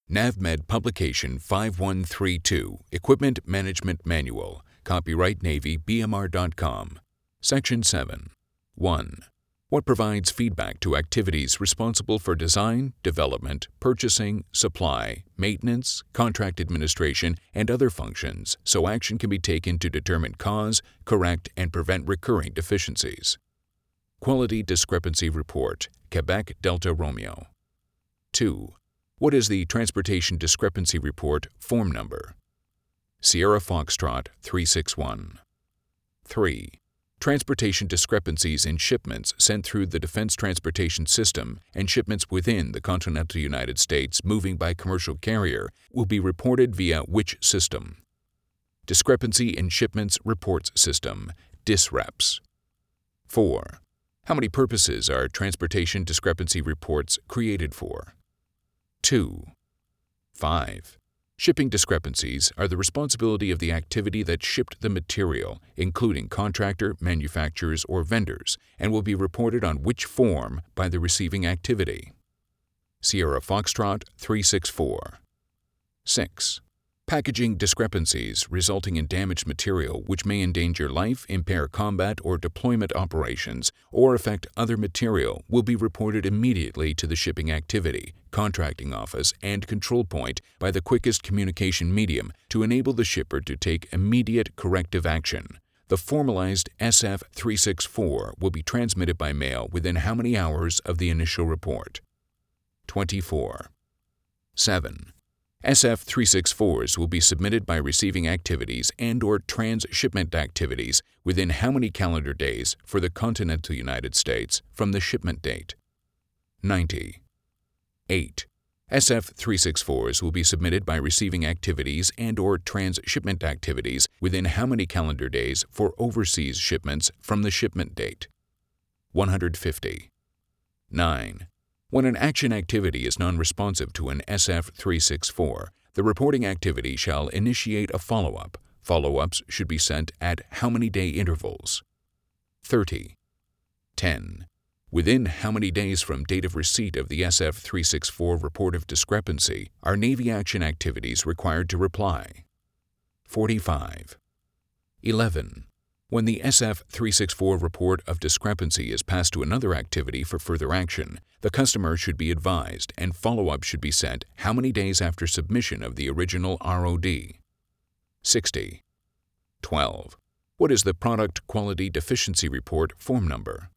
NAVMED Publication 5132, Equipment Management Manual, Copyright Navy BMR.com. Section 7. 1. What provides feedback to activities responsible for design, development, purchasing, supply, maintenance, contract administration, and other functions so action can be taken to determine cause, correct, and prevent recurring deficiencies. Quality Discrepancy Report, Quebec Delta Romeo. 2. What is the Transportation Discrepancy Report form number? Sierra Foxtrot 361. 3. Transportation discrepancies in shipments sent through the Defense Transportation System and shipments within the continental United States moving by commercial carrier will be reported via which system? Discrepancy in Shipments Reports System, DISREPS. 4. How many purposes are transportation discrepancy reports created for? 2. 5. Shipping discrepancies are the responsibility of the activity that shipped the material, including contractor, manufacturers, or vendors, and will be reported on which form by the receiving activity? Sierra Foxtrot 364. 6. Packaging discrepancies resulting in damaged material which may endanger life, impair combat or deployment operations, or affect other material will be reported immediately to the shipping activity, contracting office, and control point by the quickest communication medium to enable the shipper to take immediate corrective action. The formalized SF-364 will be transmitted by mail within how many hours of the initial report? 24. 7. SF-364s will be submitted by receiving activities and/or transshipment activities within how many calendar days for the continental United States from the shipment date? 90. 8. SF-364s will be submitted by receiving activities and/or transshipment activities within how many calendar days for overseas shipments from the shipment date? 150. 9. When an action activity is non-responsive to an SF-364, the reporting activity shall initiate a follow-up. Follow-ups should be sent at how many day intervals? 30. 10. Within how many days from date of receipt of the SF-364 report of discrepancy are Navy action activities required to reply? 45. 11. When the SF-364 report of discrepancy is passed to another activity for further action, the customer should be advised and follow-up should be sent how many days after submission of the original ROD? 60. 12. What is the Product Quality Deficiency Report form number?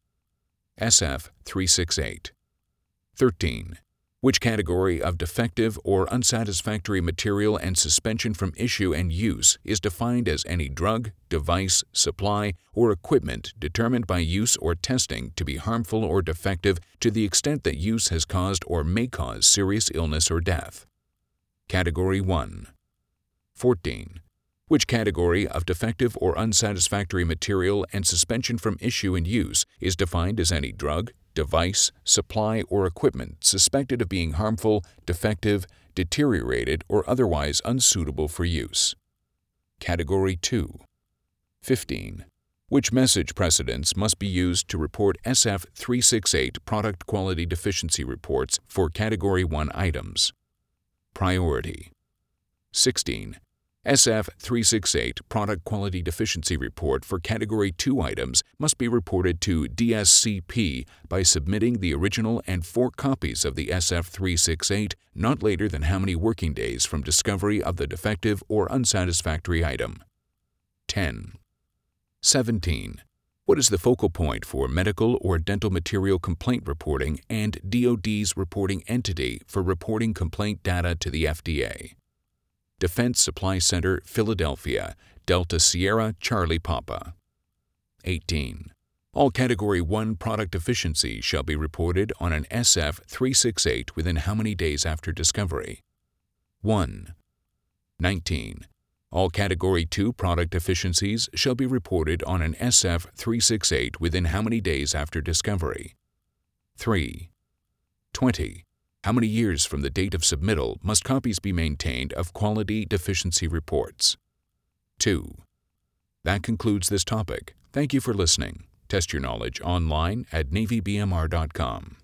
SF-368. 13. Which category of defective or unsatisfactory material and suspension from issue and use is defined as any drug, device, supply, or equipment determined by use or testing to be harmful or defective to the extent that use has caused or may cause serious illness or death? Category 1. 14. Which category of defective or unsatisfactory material and suspension from issue and use is defined as any drug, device, supply, or equipment suspected of being harmful, defective, deteriorated, or otherwise unsuitable for use? Category 2. 15. Which message precedents must be used to report SF-368 product quality deficiency reports for Category 1 items? Priority. 16. SF-368 Product Quality Deficiency Report for Category 2 items must be reported to DSCP by submitting the original and 4 copies of the SF-368 not later than how many working days from discovery of the defective or unsatisfactory item? 10. 17. What is the focal point for medical or dental material complaint reporting and DoD's reporting entity for reporting complaint data to the FDA? Defense Supply Center, Philadelphia, Delta Sierra, Charlie Papa. 18. All Category 1 product deficiencies shall be reported on an SF-368 within how many days after discovery? 1. 19. All Category 2 product deficiencies shall be reported on an SF-368 within how many days after discovery? 3. 20. How many years from the date of submittal must copies be maintained of quality deficiency reports? 2. That concludes this topic. Thank you for listening. Test your knowledge online at NavyBMR.com.